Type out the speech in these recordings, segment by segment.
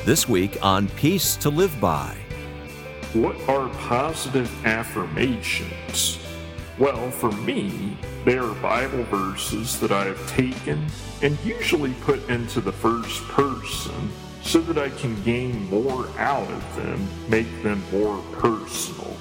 This week on Peace to Live By. What are positive affirmations? Well, for me, they are Bible verses that I have taken and usually put into the first person so that I can gain more out of them, make them more personal.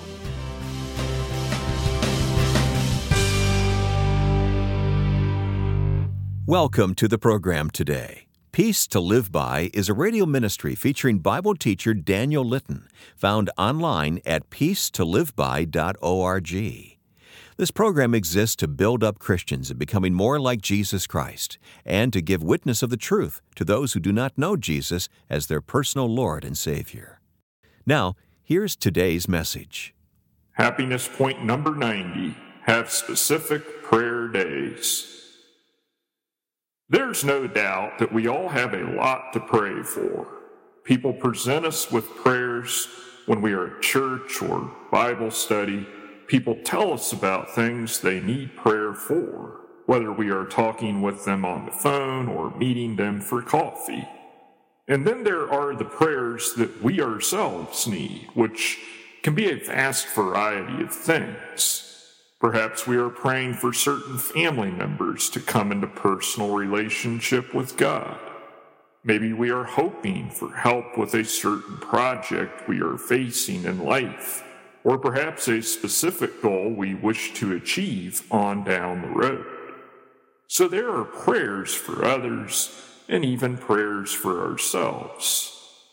Welcome to the program today. Peace to Live By is a radio ministry featuring Bible teacher Daniel Litton, found online at peacetoliveby.org. This program exists to build up Christians in becoming more like Jesus Christ and to give witness of the truth to those who do not know Jesus as their personal Lord and Savior. Now, here's today's message. Happiness point number 90. Have specific prayer days. There's no doubt that we all have a lot to pray for. People present us with prayers when we are at church or Bible study. People tell us about things they need prayer for, whether we are talking with them on the phone or meeting them for coffee. And then there are the prayers that we ourselves need, which can be a vast variety of things. Perhaps we are praying for certain family members to come into personal relationship with God. Maybe we are hoping for help with a certain project we are facing in life, or perhaps a specific goal we wish to achieve on down the road. So there are prayers for others and even prayers for ourselves.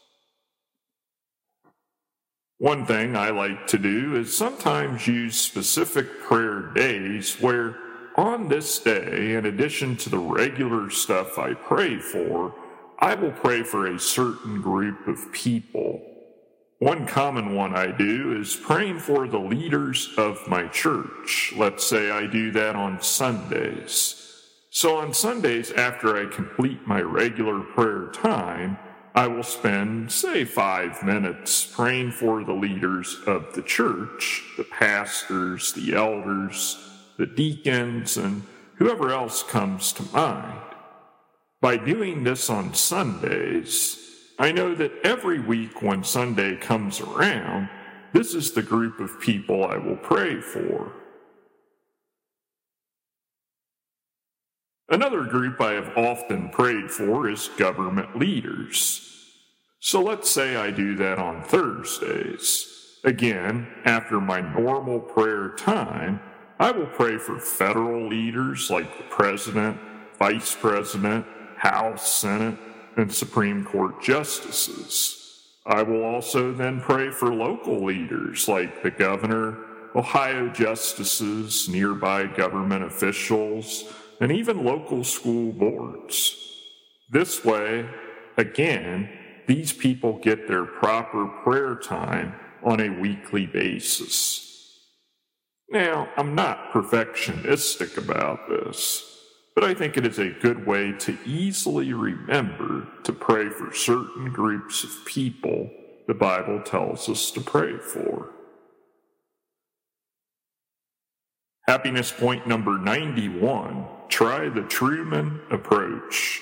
One thing I like to do is sometimes use specific prayer days where on this day, in addition to the regular stuff I pray for, I will pray for a certain group of people. One common one I do is praying for the leaders of my church. Let's say I do that on Sundays. So on Sundays, after I complete my regular prayer time, I will spend, say, 5 minutes praying for the leaders of the church, the pastors, the elders, the deacons, and whoever else comes to mind. By doing this on Sundays, I know that every week when Sunday comes around, this is the group of people I will pray for. Another group I have often prayed for is government leaders. So let's say I do that on Thursdays. Again, after my normal prayer time, I will pray for federal leaders like the President, Vice President, House, Senate, and Supreme Court justices. I will also then pray for local leaders like the governor, Ohio justices, nearby government officials, and even local school boards. This way, again, these people get their proper prayer time on a weekly basis. Now, I'm not perfectionistic about this, but I think it is a good way to easily remember to pray for certain groups of people the Bible tells us to pray for. Happiness point number 91. Try the Truman approach.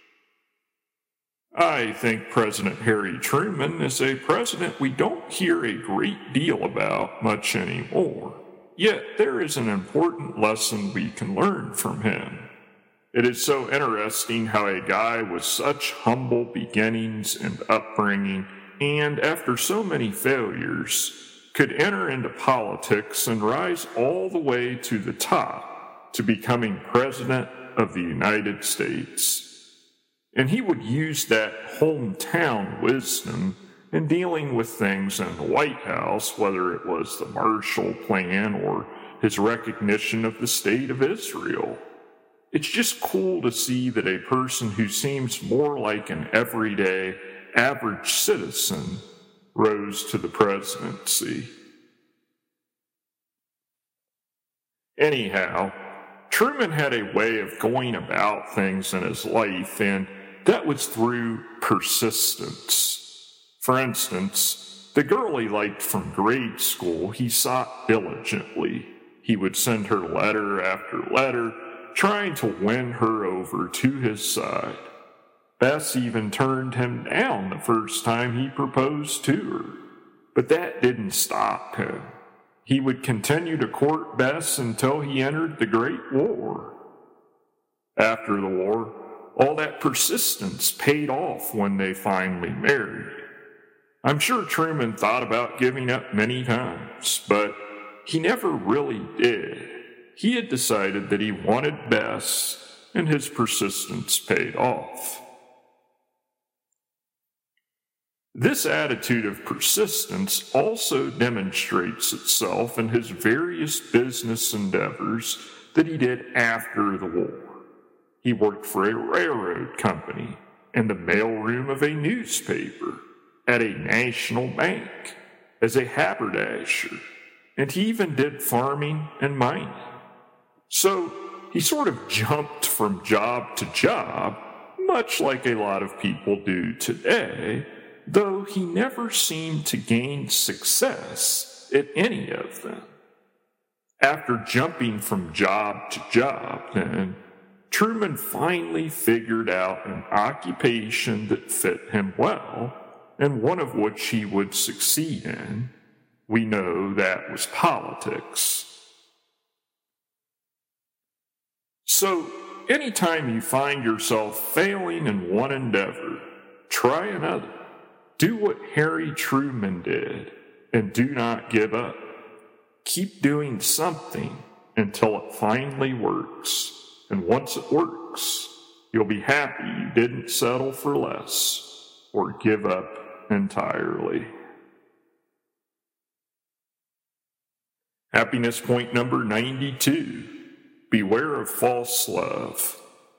I think President Harry Truman is a president we don't hear a great deal about much anymore. Yet there is an important lesson we can learn from him. It is so interesting how a guy with such humble beginnings and upbringing, and after so many failures, could enter into politics and rise all the way to the top to becoming President of the United States. And he would use that hometown wisdom in dealing with things in the White House, whether it was the Marshall Plan or his recognition of the State of Israel. It's just cool to see that a person who seems more like an everyday, average citizen rose to the presidency. Anyhow, Truman had a way of going about things in his life, and that was through persistence. For instance, the girl he liked from grade school, he sought diligently. He would send her letter after letter, trying to win her over to his side. Bess even turned him down the first time he proposed to her, but that didn't stop him. He would continue to court Bess until he entered the Great War. After the war, all that persistence paid off when they finally married. I'm sure Truman thought about giving up many times, but he never really did. He had decided that he wanted Bess, and his persistence paid off. This attitude of persistence also demonstrates itself in his various business endeavors that he did after the war. He worked for a railroad company, in the mailroom of a newspaper, at a national bank, as a haberdasher, and he even did farming and mining. So he sort of jumped from job to job, much like a lot of people do today, though he never seemed to gain success at any of them. After jumping from job to job, then, Truman finally figured out an occupation that fit him well, and one of which he would succeed in. We know that was politics. So, anytime you find yourself failing in one endeavor, try another. Do what Harry Truman did, and do not give up. Keep doing something until it finally works. And once it works, you'll be happy you didn't settle for less or give up entirely. Happiness point number 92. Beware of false love.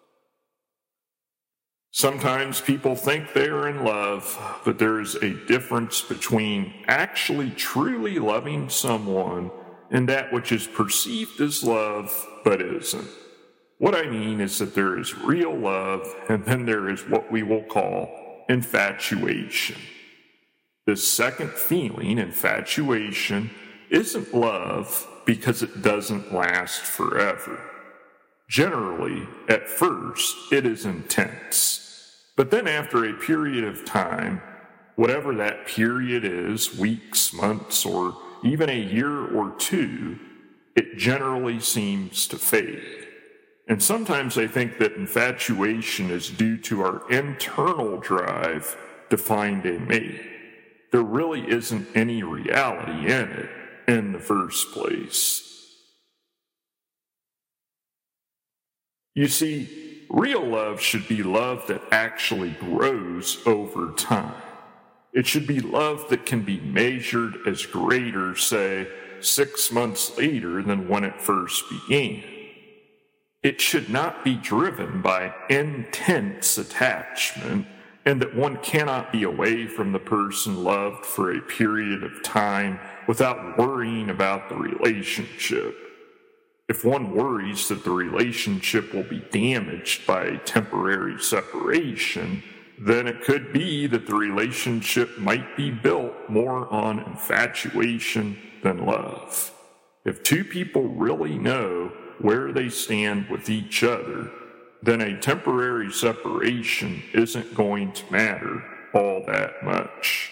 Sometimes people think they are in love, but there is a difference between actually truly loving someone and that which is perceived as love but isn't. What I mean is that there is real love, and then there is what we will call infatuation. The second feeling, infatuation, isn't love because it doesn't last forever. Generally, at first, it is intense. But then after a period of time, whatever that period is, weeks, months, or even a year or two, it generally seems to fade. And sometimes I think that infatuation is due to our internal drive to find a mate. There really isn't any reality in it in the first place. You see, real love should be love that actually grows over time. It should be love that can be measured as greater, say, 6 months later than when it first began. It should not be driven by intense attachment, and that one cannot be away from the person loved for a period of time without worrying about the relationship. If one worries that the relationship will be damaged by a temporary separation, then it could be that the relationship might be built more on infatuation than love. If two people really know where they stand with each other, then a temporary separation isn't going to matter all that much.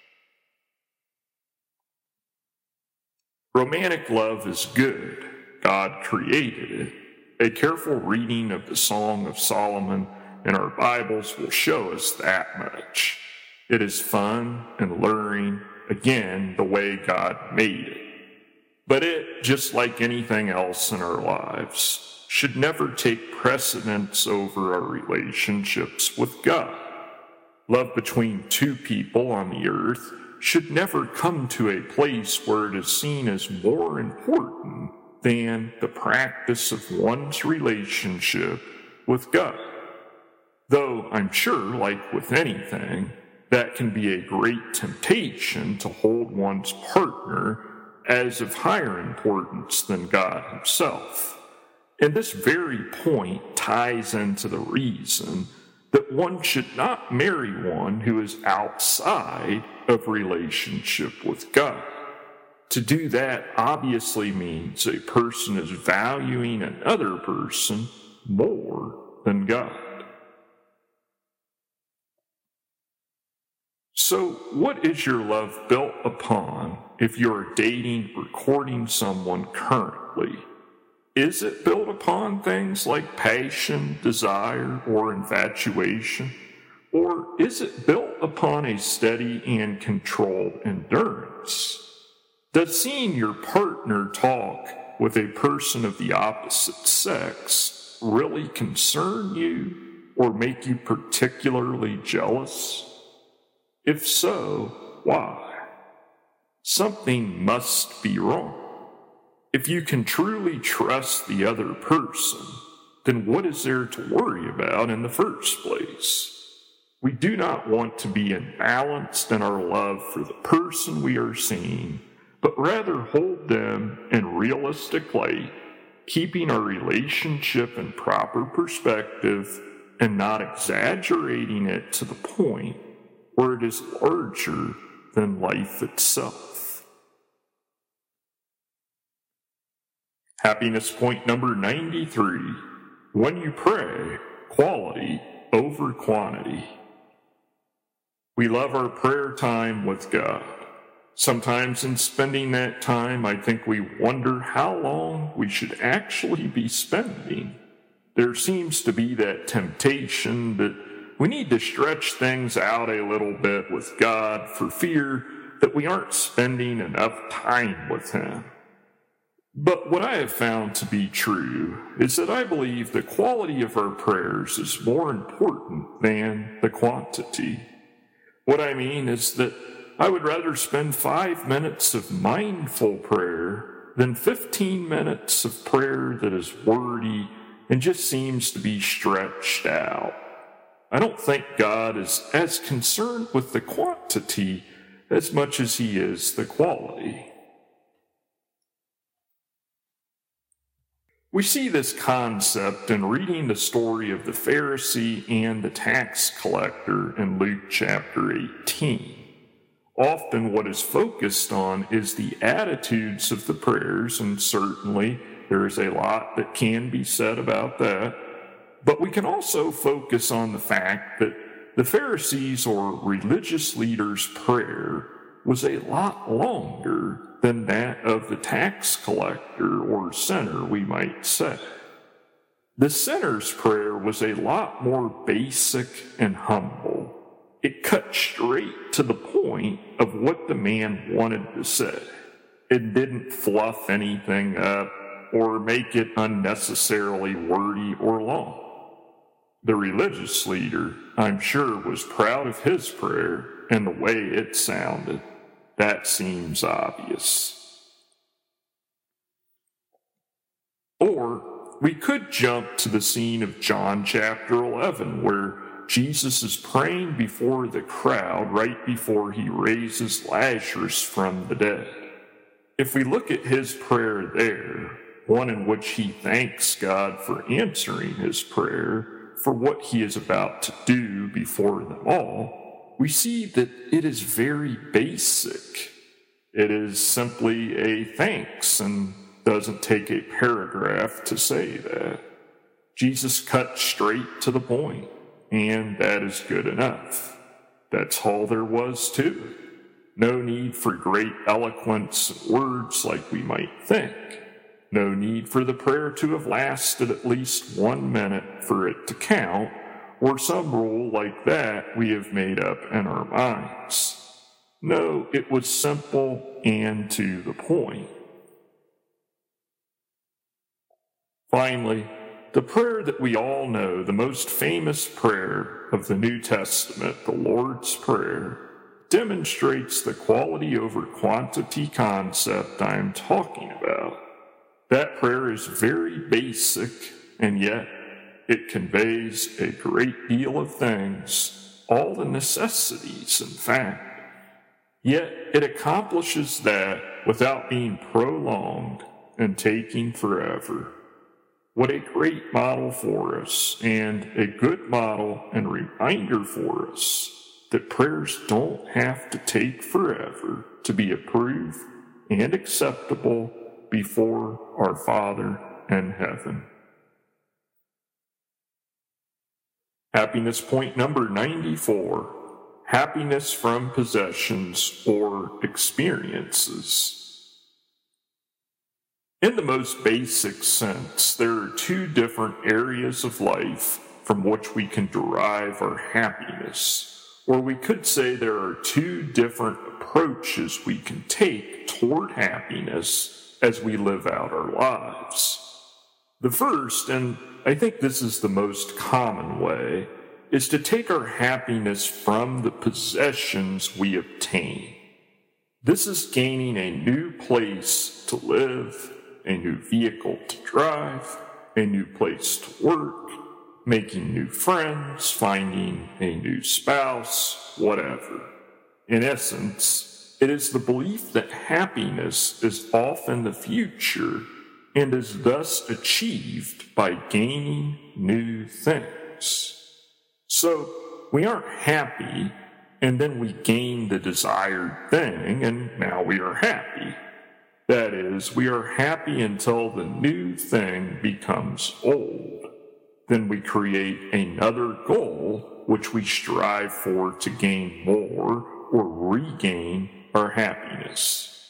Romantic love is good. God created it. A careful reading of the Song of Solomon in our Bibles will show us that much. It is fun and alluring, again, the way God made it. But it, just like anything else in our lives, should never take precedence over our relationships with God. Love between two people on the earth should never come to a place where it is seen as more important than the practice of one's relationship with God. Though I'm sure, like with anything, that can be a great temptation to hold one's partner as of higher importance than God himself. And this very point ties into the reason that one should not marry one who is outside of relationship with God. To do that obviously means a person is valuing another person more than God. So, what is your love built upon if you're dating or courting someone currently? Is it built upon things like passion, desire, or infatuation? Or is it built upon a steady and controlled endurance? Does seeing your partner talk with a person of the opposite sex really concern you or make you particularly jealous? If so, why? Something must be wrong. If you can truly trust the other person, then what is there to worry about in the first place? We do not want to be imbalanced in our love for the person we are seeing, but rather hold them in realistic light, keeping our relationship in proper perspective and not exaggerating it to the point where it is larger than life itself. Happiness point number 93. When you pray, quality over quantity. We love our prayer time with God. Sometimes in spending that time, I think we wonder how long we should actually be spending. There seems to be that temptation that we need to stretch things out a little bit with God for fear that we aren't spending enough time with Him. But what I have found to be true is that I believe the quality of our prayers is more important than the quantity. What I mean is that I would rather spend 5 minutes of mindful prayer than 15 minutes of prayer that is wordy and just seems to be stretched out. I don't think God is as concerned with the quantity as much as He is the quality. We see this concept in reading the story of the Pharisee and the tax collector in Luke chapter 18. Often what is focused on is the attitudes of the prayers, and certainly there is a lot that can be said about that. But we can also focus on the fact that the Pharisees or religious leaders' prayer was a lot longer than that of the tax collector or sinner, we might say. The sinner's prayer was a lot more basic and humble. It cut straight to the point of what the man wanted to say. It didn't fluff anything up or make it unnecessarily wordy or long. The religious leader, I'm sure, was proud of his prayer and the way it sounded. That seems obvious. Or we could jump to the scene of John chapter 11, where Jesus is praying before the crowd right before He raises Lazarus from the dead. If we look at His prayer there, one in which He thanks God for answering His prayer, for what He is about to do before them all, we see that it is very basic. It is simply a thanks and doesn't take a paragraph to say that. Jesus cut straight to the point, and that is good enough. That's all there was to it. No need for great eloquence and words like we might think. No need for the prayer to have lasted at least 1 minute for it to count, or some rule like that we have made up in our minds. No, it was simple and to the point. Finally, the prayer that we all know, the most famous prayer of the New Testament, the Lord's Prayer, demonstrates the quality over quantity concept I am talking about. That prayer is very basic, and yet it conveys a great deal of things, all the necessities, in fact. Yet it accomplishes that without being prolonged and taking forever. What a great model for us, and a good model and reminder for us that prayers don't have to take forever to be approved and acceptable before our Father in heaven. Happiness point number 94. happiness from possessions or experiences? In the most basic sense, there are two different areas of life from which we can derive our happiness, or we could say there are two different approaches we can take toward happiness as we live out our lives. The first, and I think this is the most common way, is to take our happiness from the possessions we obtain. This is gaining a new place to live, a new vehicle to drive, a new place to work, making new friends, finding a new spouse, whatever. In essence, it is the belief that happiness is off in the future and is thus achieved by gaining new things. So we aren't happy, and then we gain the desired thing, and now we are happy. That is, we are happy until the new thing becomes old. Then we create another goal, which we strive for to gain more or regain our happiness.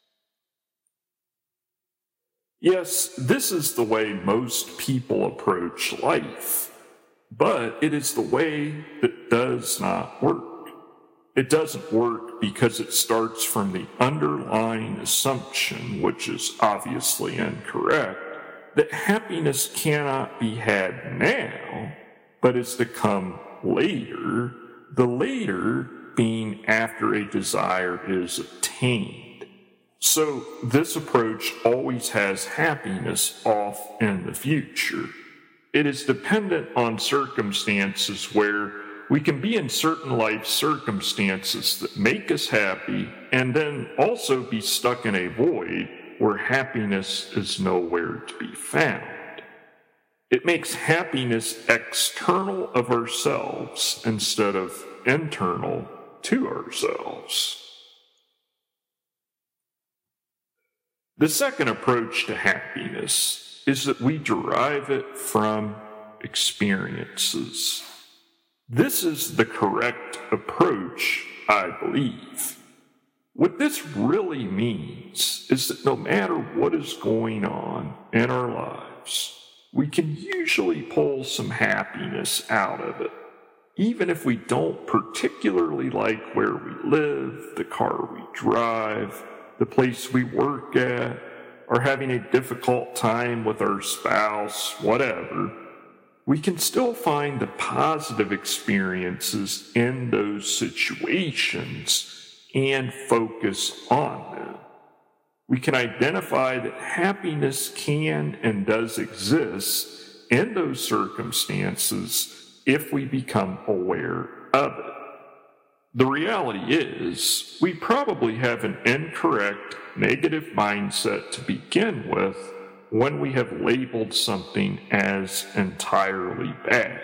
Yes, this is the way most people approach life, but it is the way that does not work. It doesn't work because it starts from the underlying assumption, which is obviously incorrect, that happiness cannot be had now, but is to come later, the later being after a desire is obtained. So this approach always has happiness off in the future. It is dependent on circumstances where we can be in certain life circumstances that make us happy and then also be stuck in a void where happiness is nowhere to be found. It makes happiness external of ourselves instead of internal to ourselves. The second approach to happiness is that we derive it from experiences. This is the correct approach, I believe. What this really means is that no matter what is going on in our lives, we can usually pull some happiness out of it, even if we don't particularly like where we live, the car we drive, the place we work at, or having a difficult time with our spouse, whatever. We can still find the positive experiences in those situations and focus on them. We can identify that happiness can and does exist in those circumstances if we become aware of it. The reality is, we probably have an incorrect negative mindset to begin with when we have labeled something as entirely bad.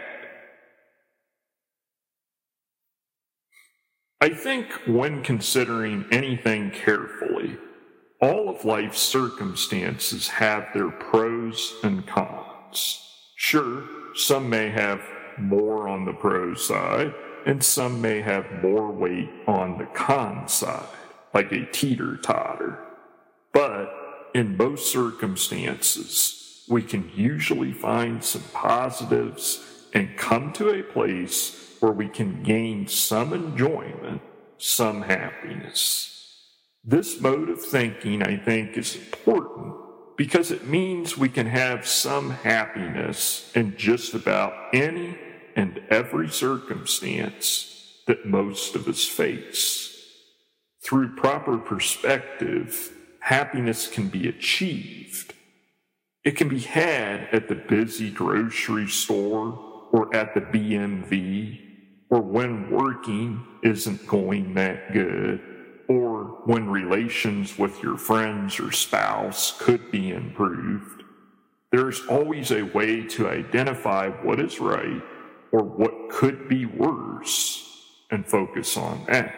I think when considering anything carefully, all of life's circumstances have their pros and cons. Sure, some may have more on the pro side, and some may have more weight on the con side, like a teeter-totter. But in most circumstances, we can usually find some positives and come to a place where we can gain some enjoyment, some happiness. This mode of thinking, I think, is important because it means we can have some happiness in just about any and every circumstance that most of us face. Through proper perspective, happiness can be achieved. It can be had at the busy grocery store or at the BMV, or when working isn't going that good, or when relations with your friends or spouse could be improved. There's always a way to identify what is right or what could be worse and focus on that.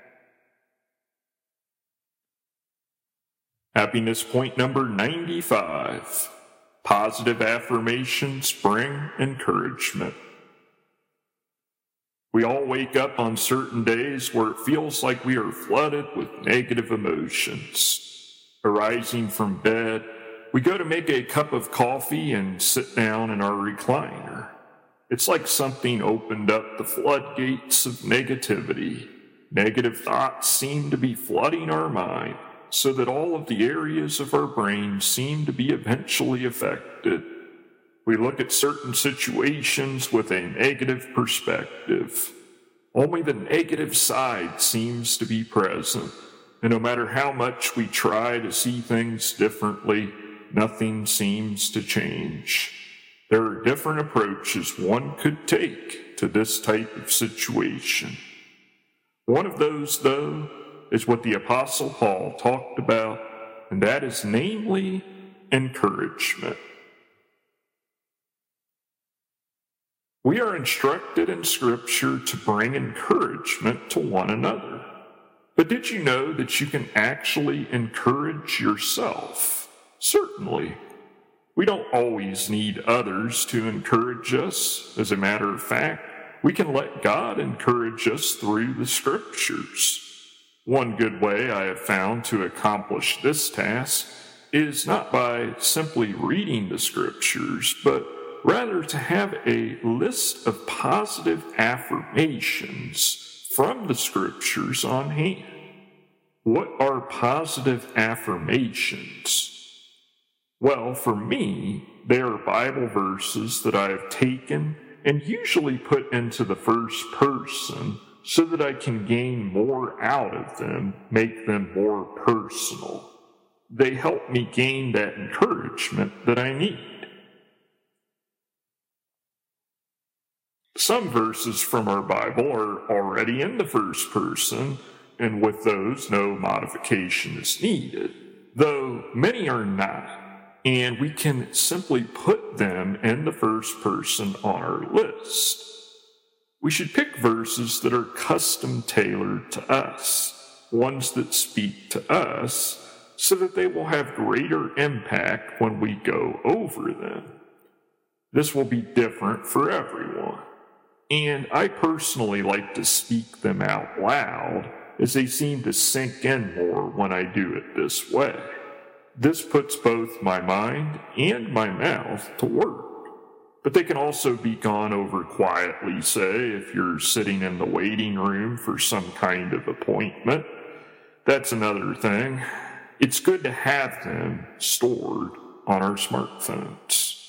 Happiness point number 95. Positive affirmations bring encouragement. We all wake up on certain days where it feels like we are flooded with negative emotions. Arising from bed, we go to make a cup of coffee and sit down in our recliner. It's like something opened up the floodgates of negativity. Negative thoughts seem to be flooding our mind, so that all of the areas of our brain seem to be eventually affected. We look at certain situations with a negative perspective. Only the negative side seems to be present, and no matter how much we try to see things differently, nothing seems to change. There are different approaches one could take to this type of situation. One of those, though, is what the Apostle Paul talked about, and that is namely encouragement. We are instructed in Scripture to bring encouragement to one another. But did you know that you can actually encourage yourself? Certainly. We don't always need others to encourage us. As a matter of fact, we can let God encourage us through the Scriptures. One good way I have found to accomplish this task is not by simply reading the Scriptures, but rather to have a list of positive affirmations from the Scriptures on hand. What are positive affirmations? Well, for me, they are Bible verses that I have taken and usually put into the first person so that I can gain more out of them, make them more personal. They help me gain that encouragement that I need. Some verses from our Bible are already in the first person, and with those, no modification is needed, though many are not. And we can simply put them in the first person on our list. We should pick verses that are custom tailored to us, ones that speak to us, so that they will have greater impact when we go over them. This will be different for everyone, and I personally like to speak them out loud, as they seem to sink in more when I do it this way. This puts both my mind and my mouth to work. But they can also be gone over quietly, say, if you're sitting in the waiting room for some kind of appointment. That's another thing. It's good to have them stored on our smartphones.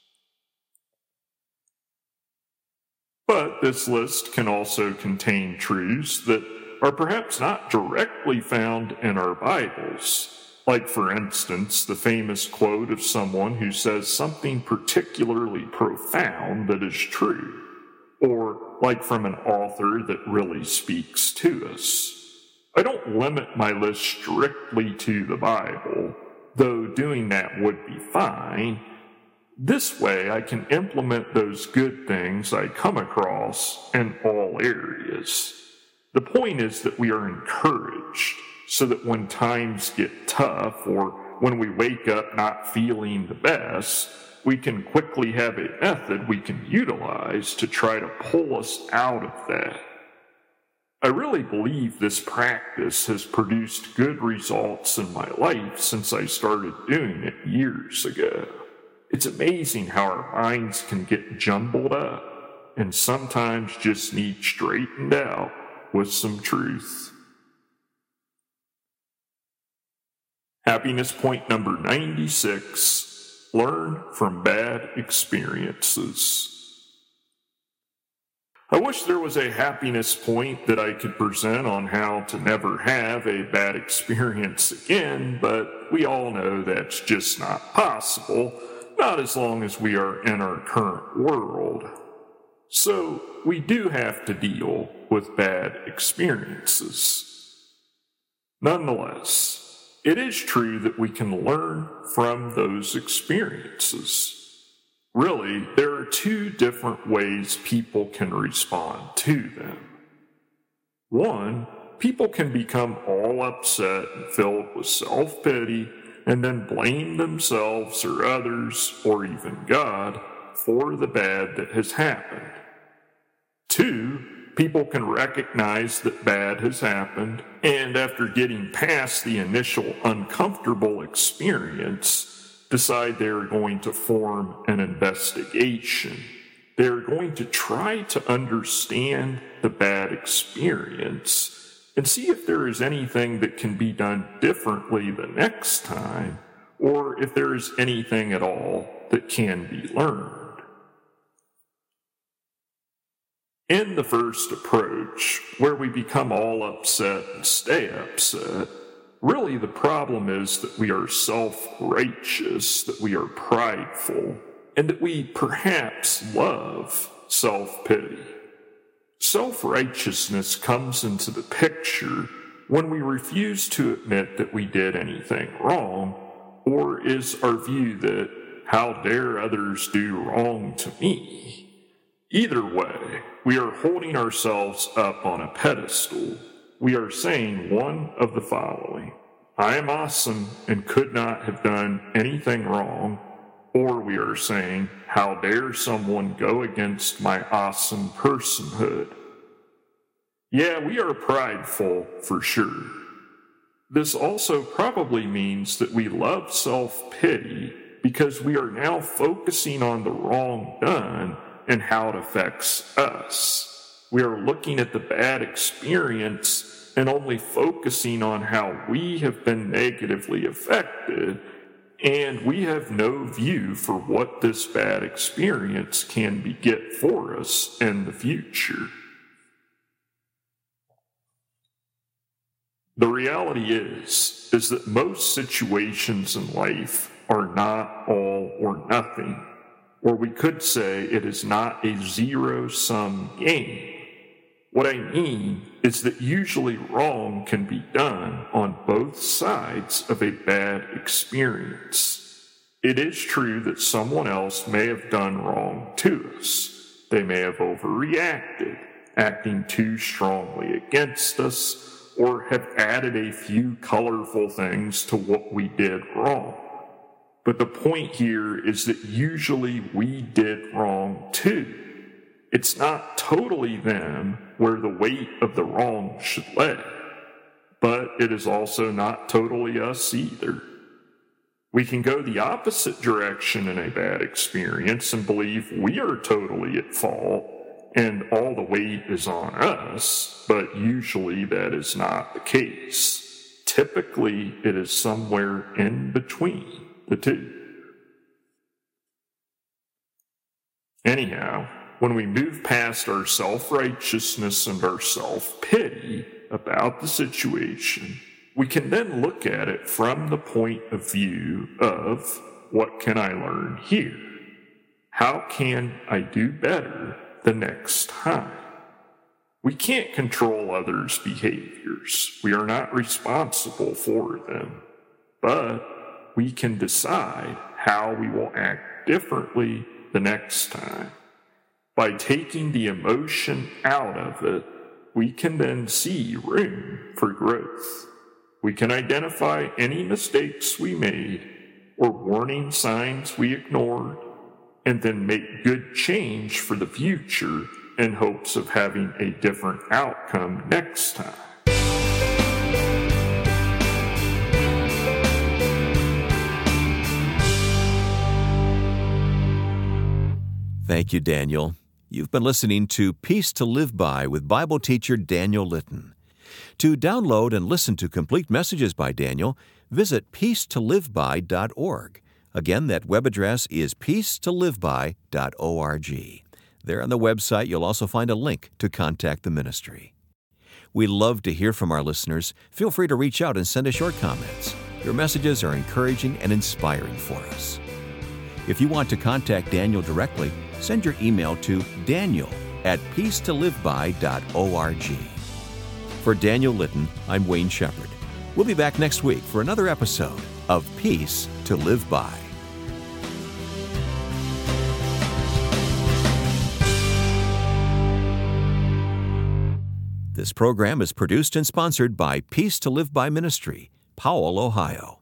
But this list can also contain truths that are perhaps not directly found in our Bibles. Like, for instance, the famous quote of someone who says something particularly profound that is true, or like from an author that really speaks to us. I don't limit my list strictly to the Bible, though doing that would be fine. This way I can implement those good things I come across in all areas. The point is that we are encouraged, so that when times get tough or when we wake up not feeling the best, we can quickly have a method we can utilize to try to pull us out of that. I really believe this practice has produced good results in my life since I started doing it years ago. It's amazing how our minds can get jumbled up and sometimes just need straightened out with some truth. Happiness point number 96, learn from bad experiences. I wish there was a happiness point that I could present on how to never have a bad experience again, but we all know that's just not possible, not as long as we are in our current world. So we do have to deal with bad experiences. Nonetheless, it is true that we can learn from those experiences. Really, there are two different ways people can respond to them. One, people can become all upset and filled with self-pity and then blame themselves or others or even God for the bad that has happened. Two, people can recognize that bad has happened, and after getting past the initial uncomfortable experience, decide they're going to form an investigation. They're going to try to understand the bad experience and see if there is anything that can be done differently the next time, or if there is anything at all that can be learned. In the first approach, where we become all upset and stay upset, really the problem is that we are self-righteous, that we are prideful, and that we perhaps love self-pity. Self-righteousness comes into the picture when we refuse to admit that we did anything wrong, or is our view that, how dare others do wrong to me? Either way, we are holding ourselves up on a pedestal. We are saying one of the following: I am awesome and could not have done anything wrong. Or we are saying, how dare someone go against my awesome personhood? Yeah, we are prideful for sure. This also probably means that we love self-pity because we are now focusing on the wrong done and how it affects us. We are looking at the bad experience and only focusing on how we have been negatively affected, and we have no view for what this bad experience can beget for us in the future. The reality is that most situations in life are not all or nothing. Or we could say it is not a zero-sum game. What I mean is that usually wrong can be done on both sides of a bad experience. It is true that someone else may have done wrong to us. They may have overreacted, acting too strongly against us, or have added a few colorful things to what we did wrong. But the point here is that usually we did wrong too. It's not totally them where the weight of the wrong should lay, but it is also not totally us either. We can go the opposite direction in a bad experience and believe we are totally at fault and all the weight is on us, but usually that is not the case. Typically, it is somewhere in between the two. Anyhow, when we move past our self-righteousness and our self-pity about the situation, we can then look at it from the point of view of, what can I learn here? How can I do better the next time? We can't control others' behaviors. We are not responsible for them. But we can decide how we will act differently the next time. By taking the emotion out of it, we can then see room for growth. We can identify any mistakes we made or warning signs we ignored, and then make good change for the future in hopes of having a different outcome next time. Thank you, Daniel. You've been listening to Peace to Live By with Bible teacher Daniel Litton. To download and listen to complete messages by Daniel, visit peacetoliveby.org. Again, that web address is peacetoliveby.org. There on the website, you'll also find a link to contact the ministry. We love to hear from our listeners. Feel free to reach out and send us your comments. Your messages are encouraging and inspiring for us. If you want to contact Daniel directly, send your email to daniel@peacetoliveby.org. For Daniel Litton, I'm Wayne Shepherd. We'll be back next week for another episode of Peace to Live By. This program is produced and sponsored by Peace to Live By Ministry, Powell, Ohio.